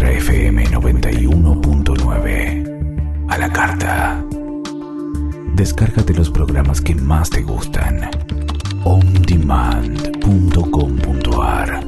Ultra FM 91.9. A la carta. Descárgate los programas que más te gustan. ondemand.com.ar.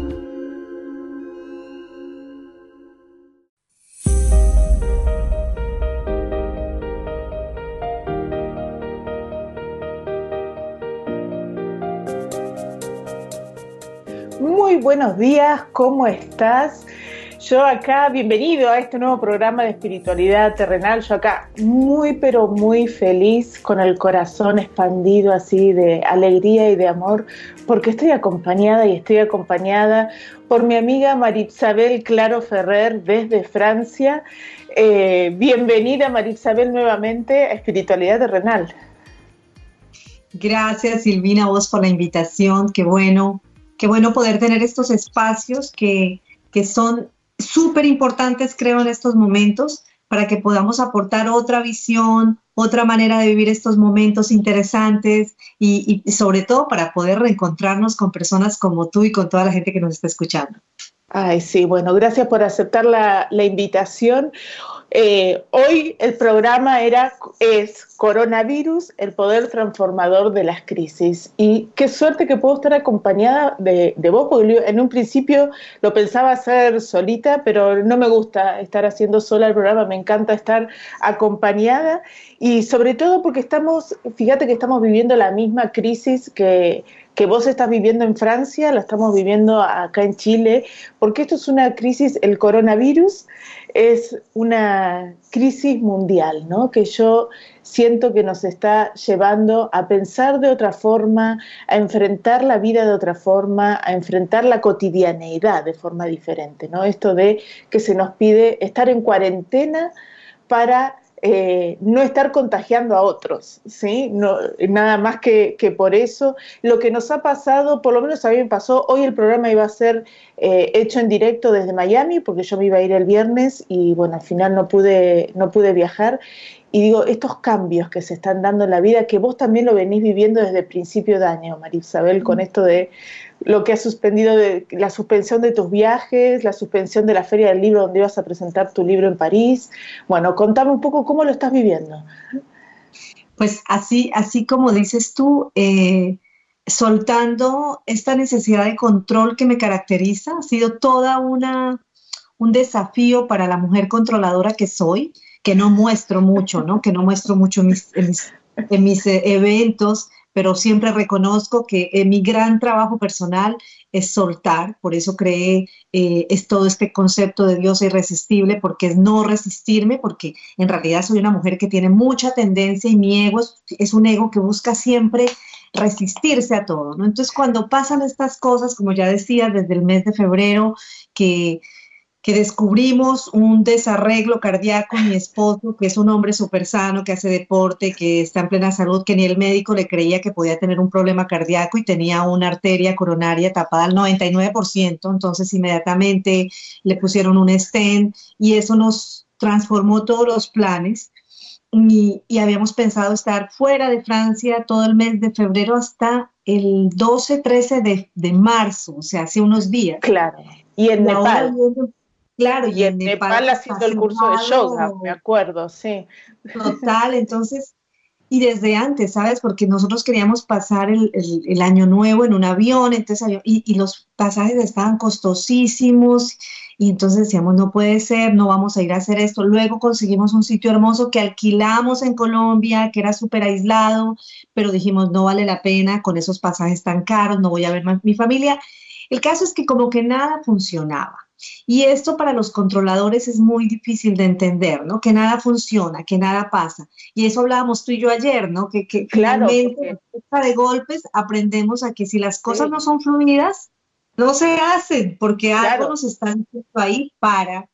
Muy buenos días, ¿cómo estás? Yo acá, bienvenido a este nuevo programa de espiritualidad terrenal. Yo acá muy, pero muy feliz, con el corazón expandido así de alegría y de amor, porque estoy acompañada por mi amiga Maribsabel Claro Ferrer desde Francia. Bienvenida, Maribsabel, nuevamente a Espiritualidad Terrenal. Gracias, Silvina, a vos por la invitación. Qué bueno poder tener estos espacios que son súper importantes, creo, en estos momentos, para que podamos aportar otra visión, otra manera de vivir estos momentos interesantes y sobre todo para poder reencontrarnos con personas como tú y con toda la gente que nos está escuchando. Ay, sí, bueno, gracias por aceptar la invitación. Hoy el programa es Coronavirus, el poder transformador de las crisis. Y qué suerte que puedo estar acompañada de vos, porque en un principio lo pensaba hacer solita, pero no me gusta estar haciendo sola el programa, me encanta estar acompañada, y sobre todo porque fíjate que estamos viviendo la misma crisis que vos estás viviendo en Francia, la estamos viviendo acá en Chile, porque esto es una crisis, el coronavirus es una crisis mundial, ¿no? Que yo siento que nos está llevando a pensar de otra forma, a enfrentar la vida de otra forma, a enfrentar la cotidianeidad de forma diferente, ¿no? Esto de que se nos pide estar en cuarentena para no estar contagiando a otros, ¿sí? No, nada más que por eso. Lo que nos ha pasado, por lo menos a mí me pasó, hoy el programa iba a ser hecho en directo desde Miami, porque yo me iba a ir el viernes y bueno, al final no pude viajar. Y digo, estos cambios que se están dando en la vida, que vos también lo venís viviendo desde el principio de año, Maribsabel, con esto de lo que has suspendido, de la suspensión de tus viajes, la suspensión de la Feria del Libro donde ibas a presentar tu libro en París. Bueno, contame un poco cómo lo estás viviendo. Pues así como dices tú, soltando esta necesidad de control que me caracteriza, ha sido toda un desafío para la mujer controladora que soy, que no muestro mucho, ¿no? Que no muestro mucho en mis eventos, pero siempre reconozco que mi gran trabajo personal es soltar. Por eso creé es todo este concepto de diosa irresistible, porque es no resistirme, porque en realidad soy una mujer que tiene mucha tendencia y mi ego es un ego que busca siempre resistirse a todo, ¿no? Entonces, cuando pasan estas cosas, como ya decía, desde el mes de febrero, que descubrimos un desarreglo cardíaco, mi esposo, que es un hombre súper sano, que hace deporte, que está en plena salud, que ni el médico le creía que podía tener un problema cardíaco y tenía una arteria coronaria tapada al 99%, entonces inmediatamente le pusieron un stent y eso nos transformó todos los planes. Y habíamos pensado estar fuera de Francia todo el mes de febrero hasta el 12-13 de marzo, o sea, hace unos días. Claro, y en Nepal. Claro, y en Nepal haciendo el curso de yoga, me acuerdo, sí. Total, entonces, y desde antes, ¿sabes? Porque nosotros queríamos pasar el año nuevo en un avión, entonces y los pasajes estaban costosísimos, y entonces decíamos, no puede ser, no vamos a ir a hacer esto. Luego conseguimos un sitio hermoso que alquilamos en Colombia, que era súper aislado, pero dijimos, no vale la pena con esos pasajes tan caros, no voy a ver más mi familia. El caso es que como que nada funcionaba. Y esto para los controladores es muy difícil de entender, ¿no? Que nada funciona, que nada pasa. Y eso hablábamos tú y yo ayer, ¿no? Que claro, finalmente, de golpes, aprendemos a que si las cosas no son fluidas, no se hacen, porque algo nos están diciendo ahí para.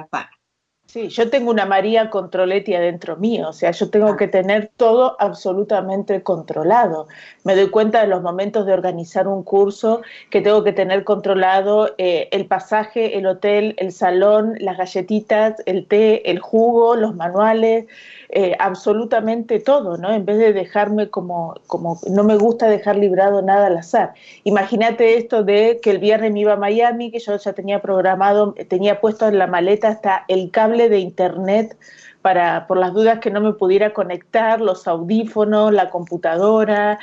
Sí, yo tengo una María Controletti adentro mío, o sea, yo tengo que tener todo absolutamente controlado. Me doy cuenta de los momentos de organizar un curso que tengo que tener controlado el pasaje, el hotel, el salón, las galletitas, el té, el jugo, los manuales, absolutamente todo, ¿no? En vez de dejarme como no me gusta dejar librado nada al azar. Imagínate esto de que el viernes me iba a Miami, que yo ya tenía programado, tenía puesto en la maleta hasta el cable de internet por las dudas que no me pudiera conectar, los audífonos, la computadora,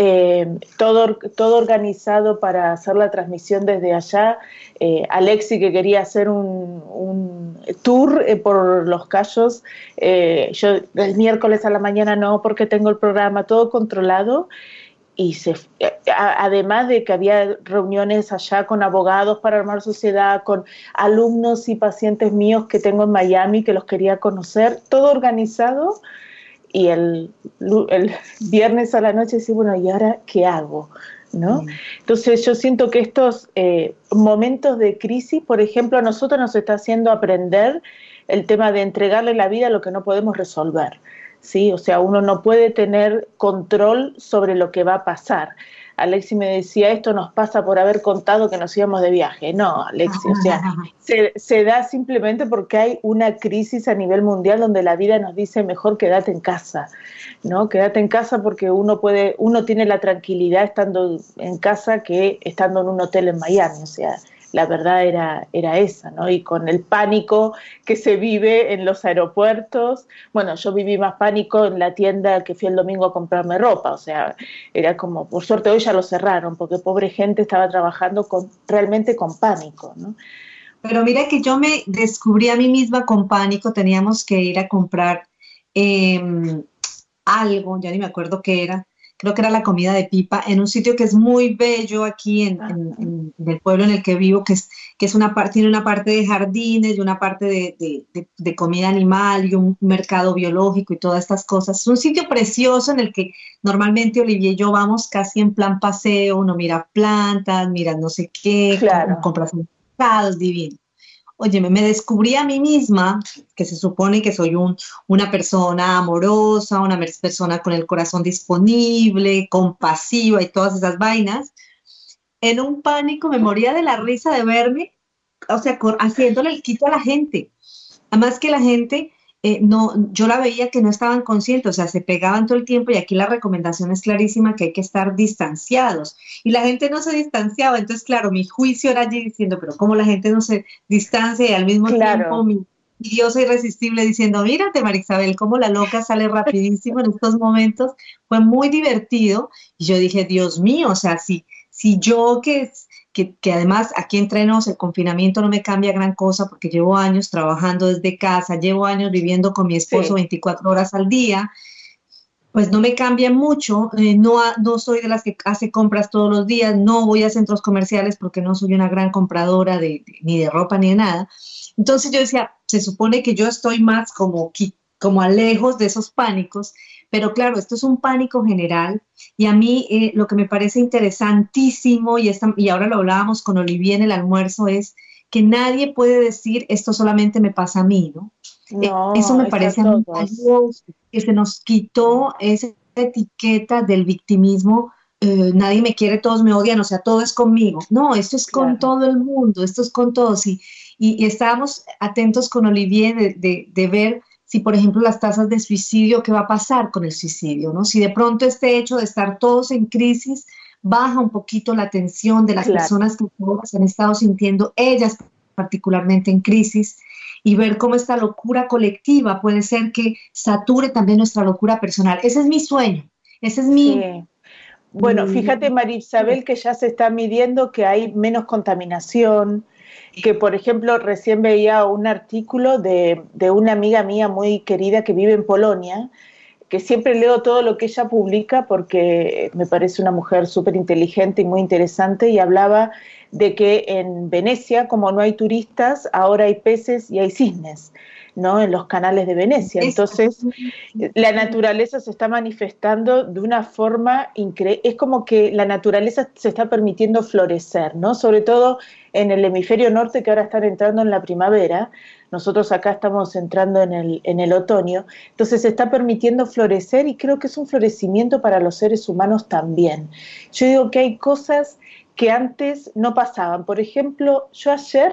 todo organizado para hacer la transmisión desde allá. Alexi, que quería hacer un tour por Los Cayos, yo el miércoles a la mañana no, porque tengo el programa todo controlado. Y además de que había reuniones allá con abogados para armar sociedad, con alumnos y pacientes míos que tengo en Miami que los quería conocer, todo organizado, y el viernes a la noche decía, bueno, ¿y ahora qué hago? ¿No? Entonces yo siento que estos momentos de crisis, por ejemplo, a nosotros nos está haciendo aprender el tema de entregarle la vida a lo que no podemos resolver. ¿Sí? O sea, uno no puede tener control sobre lo que va a pasar. Alexi me decía, esto nos pasa por haber contado que nos íbamos de viaje. No, Alexi, o sea, se da simplemente porque hay una crisis a nivel mundial donde la vida nos dice, mejor quédate en casa, ¿no? Quédate en casa porque uno tiene la tranquilidad estando en casa que estando en un hotel en Miami, o sea, la verdad era esa, ¿no? Y con el pánico que se vive en los aeropuertos, bueno, yo viví más pánico en la tienda que fui el domingo a comprarme ropa, o sea, era como, por suerte hoy ya lo cerraron, porque pobre gente estaba trabajando realmente con pánico, ¿no? Pero mira que yo me descubrí a mí misma con pánico, teníamos que ir a comprar algo, ya ni me acuerdo qué era, creo que era la comida de pipa, en un sitio que es muy bello aquí en el pueblo en el que vivo, que tiene una parte de jardines y una parte de comida animal y un mercado biológico y todas estas cosas. Es un sitio precioso en el que normalmente Olivia y yo vamos casi en plan paseo, uno mira plantas, mira no sé qué, claro. compras mercados, divino. Oye, me descubrí a mí misma, que se supone que soy una persona amorosa, una persona con el corazón disponible, compasiva y todas esas vainas. En un pánico me moría de la risa de verme, o sea, haciéndole el quito a la gente. Además que la gente, yo la veía que no estaban conscientes, o sea, se pegaban todo el tiempo y aquí la recomendación es clarísima que hay que estar distanciados. Y la gente no se distanciaba, entonces, claro, mi juicio era allí diciendo, pero ¿cómo la gente no se distancia? Y al mismo tiempo mi diosa irresistible diciendo, mírate, María Isabel, cómo la loca sale rapidísimo en estos momentos. Fue muy divertido y yo dije, Dios mío, o sea, si yo que además aquí entre nos el confinamiento no me cambia gran cosa porque llevo años trabajando desde casa, llevo años viviendo con mi esposo 24 horas al día, pues no me cambia mucho, no soy de las que hace compras todos los días, no voy a centros comerciales porque no soy una gran compradora ni de ropa ni de nada. Entonces yo decía, se supone que yo estoy más como a lejos de esos pánicos, pero claro, esto es un pánico general y a mí lo que me parece interesantísimo y ahora lo hablábamos con Olivia en el almuerzo es que nadie puede decir esto solamente me pasa a mí, ¿no? No, eso me parece muy valioso, que se nos quitó esa etiqueta del victimismo, nadie me quiere, todos me odian, o sea, todo es conmigo. No, esto es con todo el mundo, esto es con todos y estábamos atentos con Olivier de ver si, por ejemplo, las tasas de suicidio, ¿qué va a pasar con el suicidio? ¿No? Si de pronto este hecho de estar todos en crisis baja un poquito la tensión de las personas que se han estado sintiendo, ellas particularmente en crisis, y ver cómo esta locura colectiva puede ser que sature también nuestra locura personal. Ese es mi sueño, ese es mi... Sí. Bueno, fíjate, María Isabel, que ya se está midiendo que hay menos contaminación, que por ejemplo recién veía un artículo de una amiga mía muy querida que vive en Polonia, que siempre leo todo lo que ella publica porque me parece una mujer súper inteligente y muy interesante, y hablaba de que en Venecia, como no hay turistas, ahora hay peces y hay cisnes, ¿no? En los canales de Venecia. Entonces, la naturaleza se está manifestando de una forma increíble. Es como que la naturaleza se está permitiendo florecer, ¿no? Sobre todo en el hemisferio norte, que ahora están entrando en la primavera. Nosotros acá estamos entrando en el otoño. Entonces se está permitiendo florecer y creo que es un florecimiento para los seres humanos también. Yo digo que hay cosas que antes no pasaban. Por ejemplo, yo ayer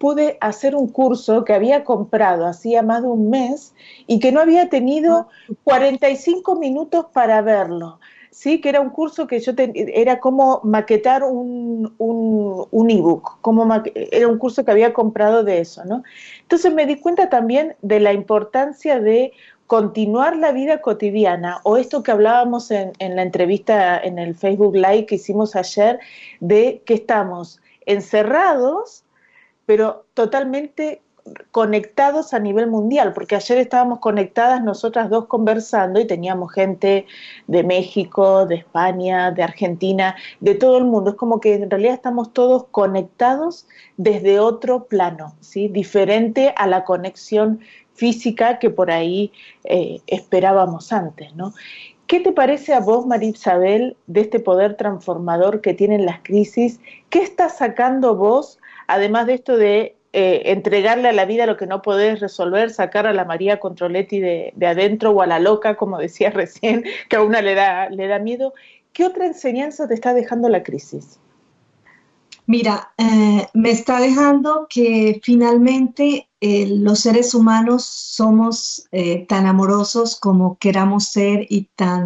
pude hacer un curso que había comprado hacía más de un mes y que no había tenido 45 minutos para verlo. Sí, que era un curso que era como maquetar un ebook, era un curso que había comprado de eso, ¿no? Entonces me di cuenta también de la importancia de continuar la vida cotidiana, o esto que hablábamos en la entrevista en el Facebook Live que hicimos ayer, de que estamos encerrados, pero totalmente conectados a nivel mundial, porque ayer estábamos conectadas nosotras dos conversando y teníamos gente de México, de España, de Argentina, de todo el mundo. Es como que en realidad estamos todos conectados desde otro plano, ¿sí? Diferente a la conexión física que por ahí esperábamos antes, ¿no? ¿Qué te parece a vos, María Isabel, de este poder transformador que tienen las crisis? ¿Qué estás sacando vos, además de esto de entregarle a la vida lo que no podés resolver, sacar a la María Controletti de adentro, o a la loca, como decías recién, que a una le da miedo? ¿Qué otra enseñanza te está dejando la crisis? Mira, me está dejando que finalmente los seres humanos somos tan amorosos como queramos ser, y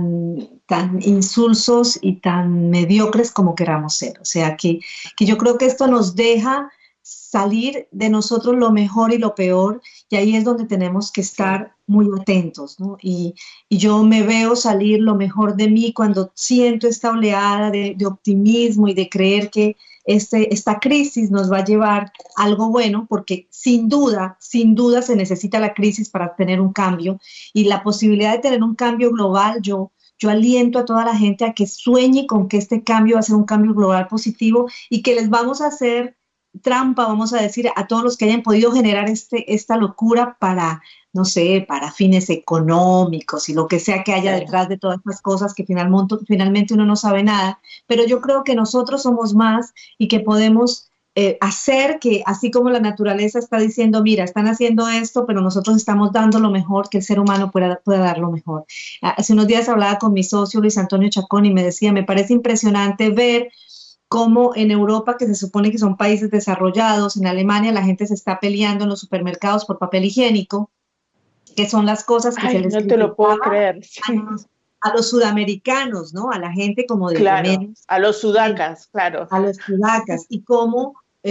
tan insulsos y tan mediocres como queramos ser. O sea, que yo creo que esto nos deja salir de nosotros lo mejor y lo peor, y ahí es donde tenemos que estar muy atentos, ¿no? Y yo me veo salir lo mejor de mí cuando siento esta oleada de optimismo y de creer que esta crisis nos va a llevar a algo bueno, porque sin duda se necesita la crisis para tener un cambio, y la posibilidad de tener un cambio global, yo aliento a toda la gente a que sueñe con que este cambio va a ser un cambio global positivo, y que les vamos a hacer trampa, vamos a decir, a todos los que hayan podido generar esta locura para, no sé, para fines económicos y lo que sea que haya detrás de todas estas cosas que finalmente uno no sabe nada. Pero yo creo que nosotros somos más, y que podemos hacer que, así como la naturaleza está diciendo, mira, están haciendo esto, pero nosotros estamos dando lo mejor, que el ser humano pueda dar lo mejor. Hace unos días hablaba con mi socio Luis Antonio Chacón y me decía, me parece impresionante ver cómo en Europa, que se supone que son países desarrollados, en Alemania la gente se está peleando en los supermercados por papel higiénico, que son las cosas que se les no te lo puedo creer. Sí. A los sudamericanos, ¿no? A la gente como de claro, Yemen, a los sudacas, claro. A los sudacas, y cómo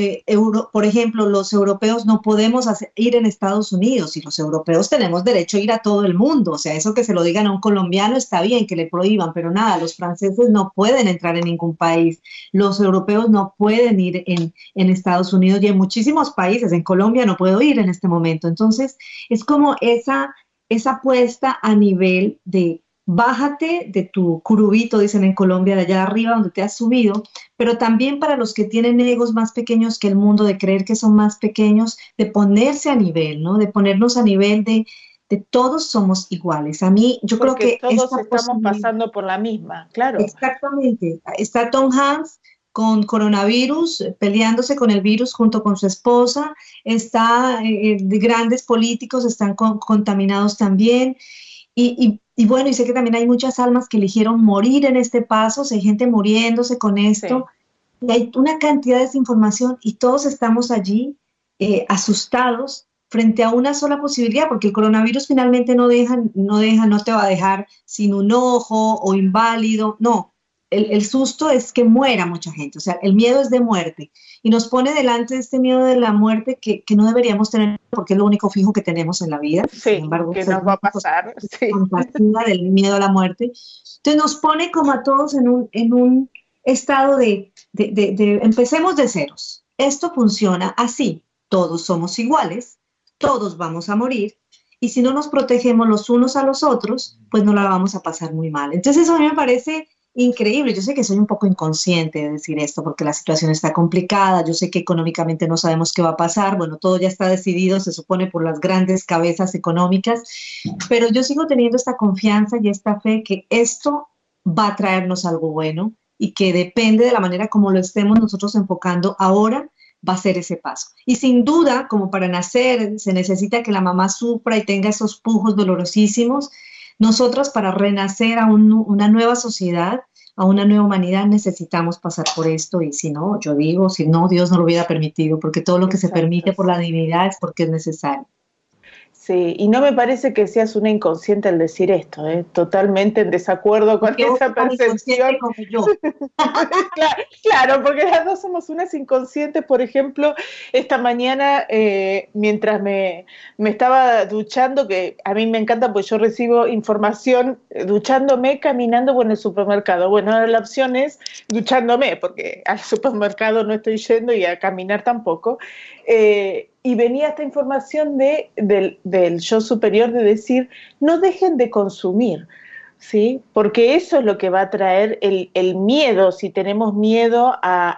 por ejemplo, los europeos no podemos ir en Estados Unidos, y los europeos tenemos derecho a ir a todo el mundo. O sea, eso que se lo digan a un colombiano está bien, que le prohíban, pero nada, los franceses no pueden entrar en ningún país, los europeos no pueden ir en Estados Unidos, y en muchísimos países, en Colombia no puedo ir en este momento. Entonces, es como esa apuesta a nivel de bájate de tu curubito, dicen en Colombia, de allá arriba donde te has subido, pero también para los que tienen egos más pequeños que el mundo, de creer que son más pequeños, de ponerse a nivel, ¿no? De ponernos a nivel de todos somos iguales. A mí, yo porque creo que todos estamos pasando por la misma, claro. Exactamente. Está Tom Hanks con coronavirus, peleándose con el virus junto con su esposa, grandes políticos están contaminados también, y bueno, y sé que también hay muchas almas que eligieron morir en este paso, o sea, hay gente muriéndose con esto, sí. Y hay una cantidad de desinformación, y todos estamos allí asustados frente a una sola posibilidad, porque el coronavirus finalmente no te va a dejar sin un ojo o inválido, no. El susto es que muera mucha gente, o sea, el miedo es de muerte, y nos pone delante de este miedo de la muerte que no deberíamos tener, porque es lo único fijo que tenemos en la vida. Sí, sin embargo, que nos va a pasar. Sí. Del miedo a la muerte. Entonces nos pone como a todos en un estado de empecemos de ceros. Esto funciona así, todos somos iguales, todos vamos a morir, y si no nos protegemos los unos a los otros, pues nos la vamos a pasar muy mal. Entonces eso a mí me parece increíble. Yo sé que soy un poco inconsciente de decir esto porque la situación está complicada, yo sé que económicamente no sabemos qué va a pasar, bueno, todo ya está decidido, se supone, por las grandes cabezas económicas, pero yo sigo teniendo esta confianza y esta fe que esto va a traernos algo bueno, y que depende de la manera como lo estemos nosotros enfocando ahora, va a ser ese paso. Y sin duda, como para nacer se necesita que la mamá sufra y tenga esos pujos dolorosísimos, nosotros para renacer a una nueva sociedad, a una nueva humanidad, necesitamos pasar por esto, y si no, yo digo, si no, Dios no lo hubiera permitido, porque todo lo que se permite por la divinidad es porque es necesario. Sí, y no me parece que seas una inconsciente al decir esto, totalmente en desacuerdo con Porque vos esa sos tan inconsciente percepción. como yo. Claro, porque las dos somos unas inconscientes. Por ejemplo, esta mañana, mientras me estaba duchando, que a mí me encanta, pues yo recibo información duchándome, caminando o en el supermercado. Bueno, ahora la opción es duchándome, porque al supermercado no estoy yendo y a caminar tampoco. Y venía esta información del yo superior de decir, no dejen de consumir, ¿sí? Porque eso es lo que va a traer el miedo. Si tenemos miedo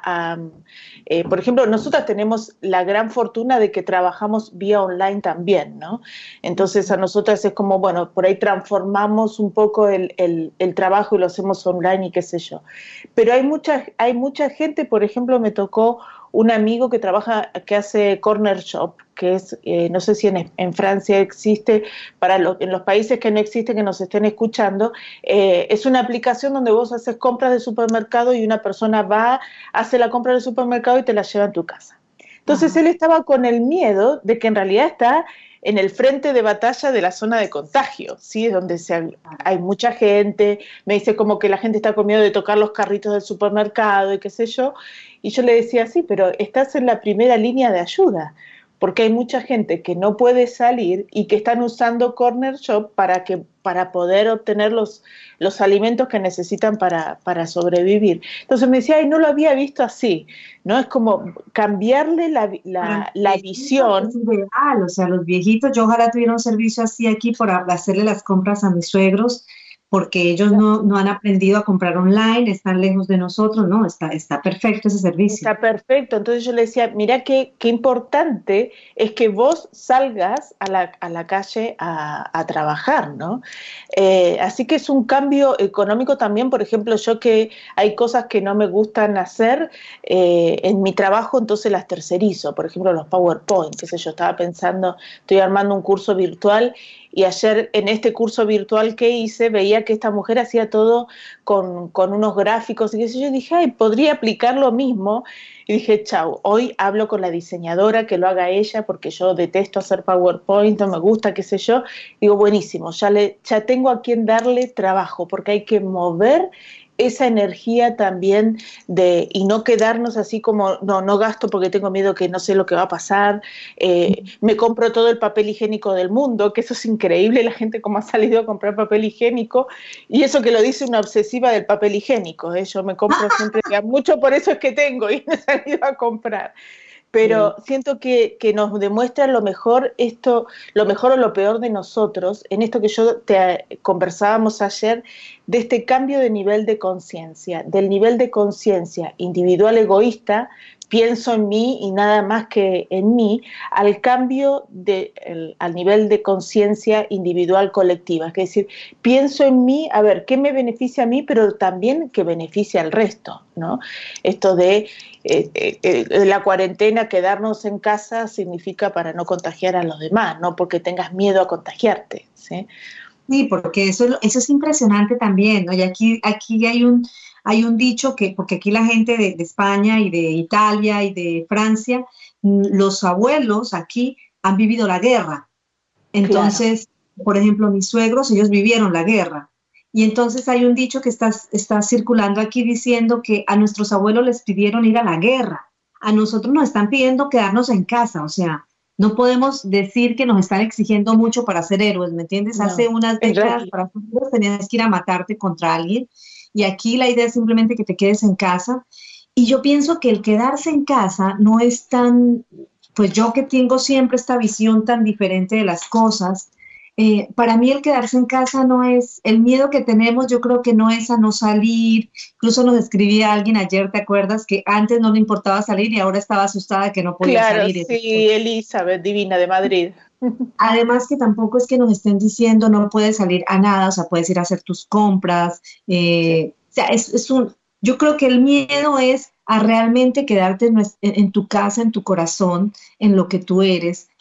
por ejemplo, nosotras tenemos la gran fortuna de que trabajamos vía online también, ¿no? Entonces a nosotras es como, bueno, por ahí transformamos un poco el trabajo y lo hacemos online y qué sé yo. Pero hay mucha gente, por ejemplo, me tocó un amigo que trabaja, que hace corner shop, que es, no sé si en Francia existe, en los países que no existe, que nos estén escuchando, es una aplicación donde vos haces compras de supermercado y una persona va, hace la compra del supermercado y te la lleva a tu casa. Entonces Ajá. él estaba con el miedo de que en realidad está en el frente de batalla de la zona de contagio, ¿sí? Donde hay mucha gente, me dice como que la gente está con miedo de tocar los carritos del supermercado y qué sé yo, y yo le decía, sí, pero estás en la primera línea de ayuda, porque hay mucha gente que no puede salir y que están usando Corner Shop para poder obtener los alimentos que necesitan para sobrevivir. Entonces me decía, ay, no lo había visto así, ¿no? Es como cambiarle Para los la viejitos visión. es ideal, o sea, los viejitos, yo ojalá tuviera un servicio así aquí para hacerle las compras a mis suegros, porque ellos no han aprendido a comprar online, están lejos de nosotros, no, está perfecto ese servicio. Está perfecto. Entonces yo le decía, mira qué importante es que vos salgas a la calle a trabajar, ¿no? Así que es un cambio económico también. Por ejemplo, yo que hay cosas que no me gustan hacer en mi trabajo, entonces las tercerizo. Por ejemplo, los PowerPoint, qué sé yo, estaba pensando, estoy armando un curso virtual y ayer en este curso virtual que hice veía que esta mujer hacía todo con unos gráficos y qué sé yo, y dije, ay, podría aplicar lo mismo, y dije, chau, hoy hablo con la diseñadora que lo haga ella, porque yo detesto hacer PowerPoint, no me gusta, qué sé yo, digo, buenísimo, ya tengo a quien darle trabajo, porque hay que mover esa energía también y no quedarnos así como, no gasto porque tengo miedo que no sé lo que va a pasar, me compro todo el papel higiénico del mundo, que eso es increíble, la gente como ha salido a comprar papel higiénico, y eso que lo dice una obsesiva del papel higiénico, yo me compro siempre, mucho por eso es que tengo y me he salido a comprar. Pero Sí. siento que nos demuestra lo mejor o lo peor de nosotros, en esto que conversábamos ayer, de este cambio de nivel de conciencia, del nivel de conciencia individual egoísta, pienso en mí y nada más que en mí, al cambio al nivel de conciencia individual colectiva, es decir, pienso en mí, a ver, ¿qué me beneficia a mí, pero también que beneficia al resto, ¿no? Esto de la cuarentena, quedarnos en casa significa para no contagiar a los demás, no porque tengas miedo a contagiarte, ¿sí? Sí, porque eso es impresionante también, ¿no? Y aquí hay un dicho que, porque aquí la gente de España y de Italia y de Francia, los abuelos aquí han vivido la guerra. Claro, Entonces, por ejemplo, mis suegros, ellos vivieron la guerra. Y entonces hay un dicho que está circulando aquí diciendo que a nuestros abuelos les pidieron ir a la guerra. A nosotros nos están pidiendo quedarnos en casa. O sea, no podemos decir que nos están exigiendo mucho para ser héroes, ¿me entiendes? Hace no, unas en décadas realidad, para ser héroes tenías que ir a matarte contra alguien. Y aquí la idea es simplemente que te quedes en casa. Y yo pienso que el quedarse en casa no es tan, pues yo que tengo siempre esta visión tan diferente de las cosas, para mí el quedarse en casa no es, el miedo que tenemos yo creo que no es a no salir, incluso nos escribía alguien ayer, ¿te acuerdas? Que antes no le importaba salir y ahora estaba asustada que no podía claro, salir. sí, Elizabeth, divina de Madrid. Además que tampoco es que nos estén diciendo no puedes salir a nada, o sea, puedes ir a hacer tus compras, Sí. o sea, yo creo que el miedo es a realmente quedarte en tu casa, en tu corazón, en lo que tú eres,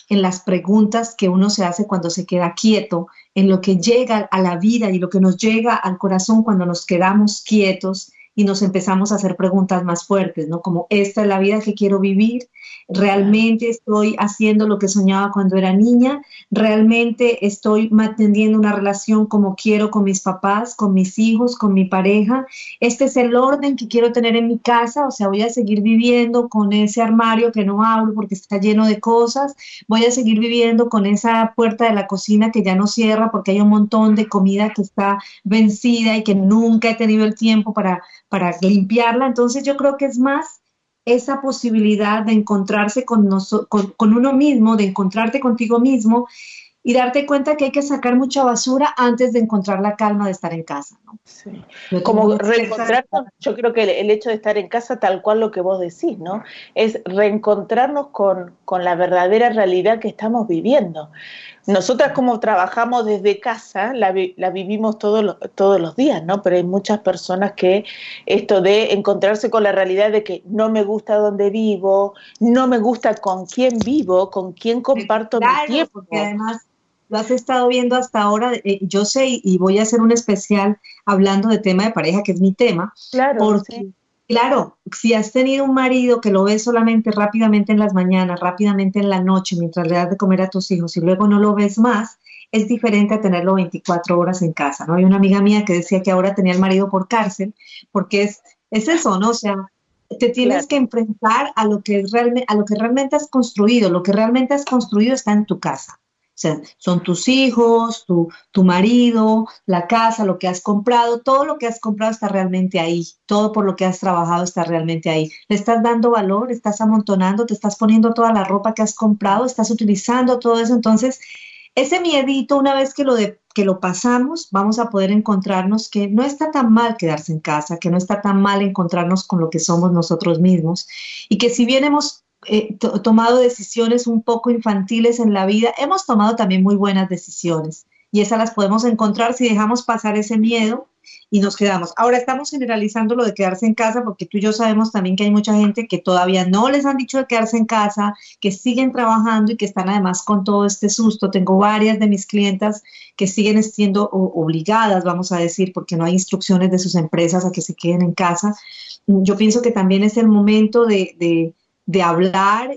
en las preguntas que uno se hace cuando se queda quieto, en lo que llega a la vida y lo que nos llega al corazón cuando nos quedamos quietos y nos empezamos a hacer preguntas más fuertes, ¿no? Como, ¿esta es la vida que quiero vivir? ¿Realmente estoy haciendo lo que soñaba cuando era niña? ¿Realmente estoy manteniendo una relación como quiero con mis papás, con mis hijos, con mi pareja? ¿Este es el orden que quiero tener en mi casa? O sea, voy a seguir viviendo con ese armario que no abro porque está lleno de cosas. Voy a seguir viviendo con esa puerta de la cocina que ya no cierra porque hay un montón de comida que está vencida y que nunca he tenido el tiempo para limpiarla. Entonces yo creo que es más esa posibilidad de encontrarse con uno mismo, de encontrarte contigo mismo y darte cuenta que hay que sacar mucha basura antes de encontrar la calma de estar en casa, ¿no? Sí. Como reencontrarnos, yo creo que el hecho de estar en casa, tal cual lo que vos decís, ¿no? Es reencontrarnos con la verdadera realidad que estamos viviendo. Nosotras, como trabajamos desde casa, la vivimos todos los días, ¿no? Pero hay muchas personas que esto de encontrarse con la realidad de que no me gusta donde vivo, no me gusta con quién vivo, con quién comparto mi tiempo. Porque además lo has estado viendo hasta ahora, yo sé, y voy a hacer un especial hablando de tema de pareja, que es mi tema, claro, porque sí. Claro, si has tenido un marido que lo ves solamente rápidamente en las mañanas, rápidamente en la noche, mientras le das de comer a tus hijos y luego no lo ves más, es diferente a tenerlo 24 horas en casa, ¿no? Hay una amiga mía que decía que ahora tenía el marido por cárcel, porque es eso, ¿no? O sea, te tienes que enfrentar a lo que realmente has construido. Lo que realmente has construido está en tu casa. O sea, son tus hijos, tu marido, la casa, lo que has comprado, todo lo que has comprado está realmente ahí, todo por lo que has trabajado está realmente ahí. Le estás dando valor, estás amontonando, te estás poniendo toda la ropa que has comprado, estás utilizando todo eso. Entonces, ese miedito, una vez que lo pasamos, vamos a poder encontrarnos que no está tan mal quedarse en casa, que no está tan mal encontrarnos con lo que somos nosotros mismos y que si bien hemos tomado decisiones un poco infantiles en la vida, hemos tomado también muy buenas decisiones y esas las podemos encontrar si dejamos pasar ese miedo y nos quedamos. Ahora estamos generalizando lo de quedarse en casa porque tú y yo sabemos también que hay mucha gente que todavía no les han dicho de quedarse en casa, que siguen trabajando y que están además con todo este susto. Tengo varias de mis clientas que siguen siendo obligadas, vamos a decir, porque no hay instrucciones de sus empresas a que se queden en casa. Yo pienso que también es el momento de hablar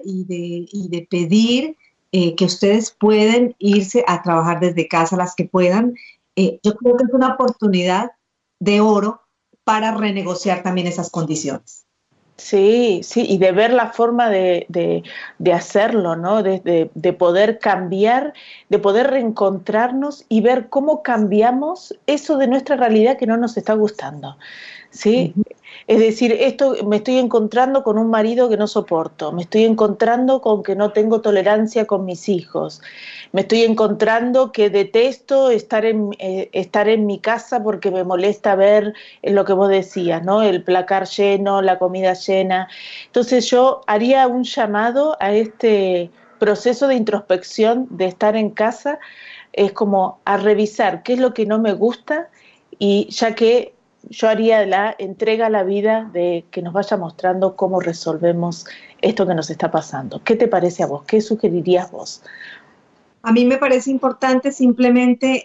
y de pedir que ustedes pueden irse a trabajar desde casa, las que puedan. Yo creo que es una oportunidad de oro para renegociar también esas condiciones. Sí, sí, y de ver la forma de hacerlo, ¿no? De poder cambiar, de poder reencontrarnos y ver cómo cambiamos eso de nuestra realidad que no nos está gustando, ¿sí? Uh-huh. Es decir, me estoy encontrando con un marido que no soporto, me estoy encontrando con que no tengo tolerancia con mis hijos, me estoy encontrando que detesto estar en mi casa porque me molesta ver lo que vos decías, ¿no? El placar lleno, la comida llena. Entonces yo haría un llamado a este proceso de introspección de estar en casa, es como a revisar qué es lo que no me gusta y ya que yo haría la entrega a la vida de que nos vaya mostrando cómo resolvemos esto que nos está pasando. ¿Qué te parece a vos? ¿Qué sugerirías vos? A mí me parece importante simplemente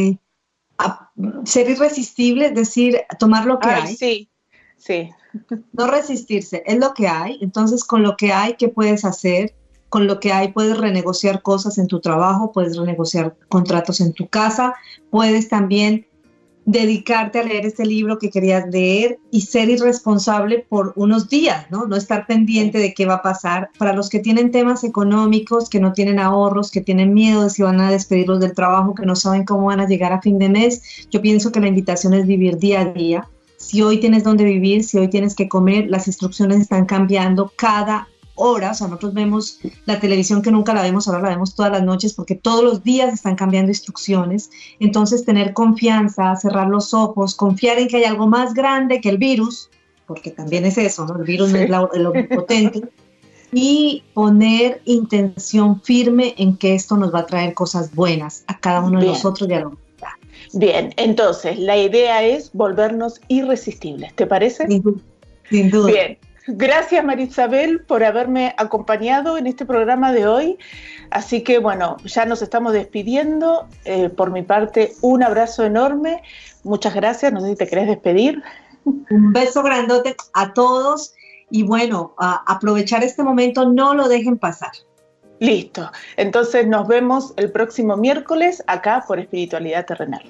ser irresistible, es decir, tomar lo que hay. Sí, sí. No resistirse, es lo que hay. Entonces, con lo que hay, ¿qué puedes hacer? Con lo que hay puedes renegociar cosas en tu trabajo, puedes renegociar contratos en tu casa, puedes también dedicarte a leer este libro que querías leer y ser irresponsable por unos días, ¿no? No estar pendiente de qué va a pasar. Para los que tienen temas económicos, que no tienen ahorros, que tienen miedo de si van a despedirlos del trabajo, que no saben cómo van a llegar a fin de mes, yo pienso que la invitación es vivir día a día. Si hoy tienes dónde vivir, si hoy tienes que comer, las instrucciones están cambiando cada hora. O sea, nosotros vemos la televisión que nunca la vemos, ahora la vemos todas las noches porque todos los días están cambiando instrucciones. Entonces, tener confianza, cerrar los ojos, confiar en que hay algo más grande que el virus, porque también es eso, ¿no? El virus no es el omnipotente, y poner intención firme en que esto nos va a traer cosas buenas a cada uno de nosotros y a la humanidad. Bien, entonces, la idea es volvernos irresistibles, ¿te parece? Sin duda. Bien. Gracias, María Isabel, por haberme acompañado en este programa de hoy. Así que bueno, ya nos estamos despidiendo. Por mi parte, un abrazo enorme. Muchas gracias. No sé si te querés despedir. Un beso grandote a todos y bueno, aprovechar este momento, no lo dejen pasar. Listo. Entonces nos vemos el próximo miércoles acá por Espiritualidad Terrenal.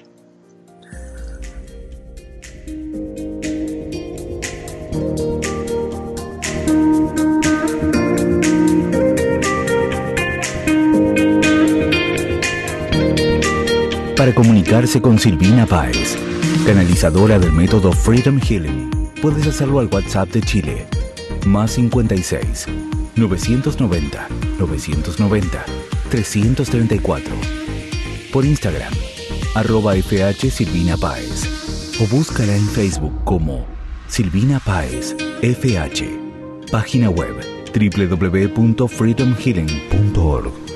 Para comunicarse con Silvina Páez, canalizadora del método Freedom Healing, puedes hacerlo al WhatsApp de Chile, +56 990 990 334. Por Instagram, @FH Silvina Páez, o búscala en Facebook como Silvina Páez FH. Página web www.freedomhealing.org.